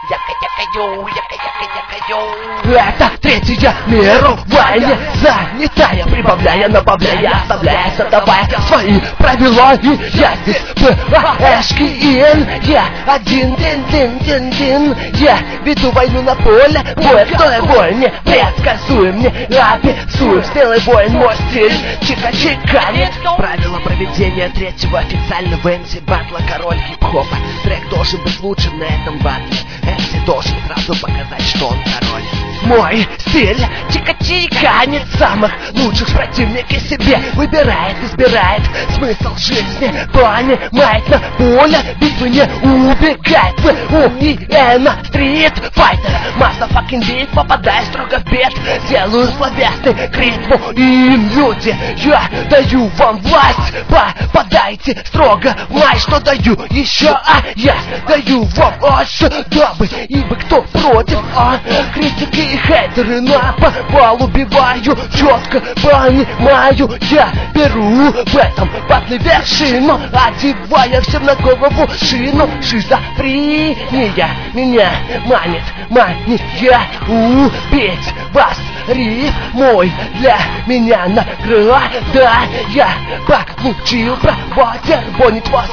Это третья мировая, занятая, прибавляя, набавляя, оставляя, задавая свои правила. И я здесь ПАшкин, я один, дин, я веду войну на поле боя. Кто бой непредсказуем, не описуем, смелый воин, мой стиль чика-чиканит. Правила проведения третьего официального MC батла, король хип-хопа. Трек должен быть лучшим на этом батле. MC должен сразу показать, что он король. Мой стиль чика-чиканит, самых лучших противников себе выбирает, избирает смысл жизни, понимает, на поле битвы не убегает. УИН стрит файтер, motherfucking beat, попадая строго в бит, делаю словесный ритм им, люди. Я даю вам власть, попадайте строго в май, что даю еще, я даю вам дабы, ибо кто против, критики и хейтеры на попал убиваю, четко понимаю, я беру в этом батле вершину, одевая всем на голову шину. Шизофрения меня манит я убить вас. Риф мой для меня награда, я получил право тербонить вас,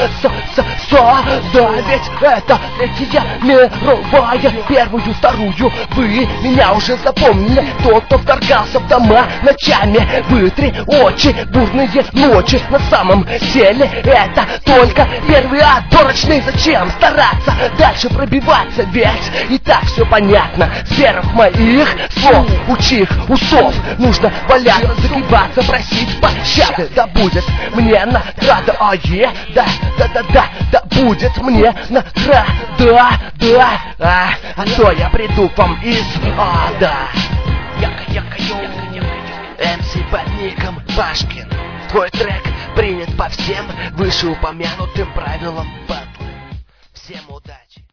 да ведь это третья мировая, первую, вторую вы меня уже запомнили. Тот, кто вторгался в дома ночами, вытри очи, бурные ночи. На самом деле это только первый отборочный. Зачем стараться дальше пробиваться, ведь и так все понятно с первых моих слов. Учих усов нужно валяться, загибаться, просить пощады. Да будет мне награда, да будет мне награда, а то я приду к вам из ада. MC под ником Пашкин. Твой трек принят по всем вышеупомянутым правилам батла. Всем удачи!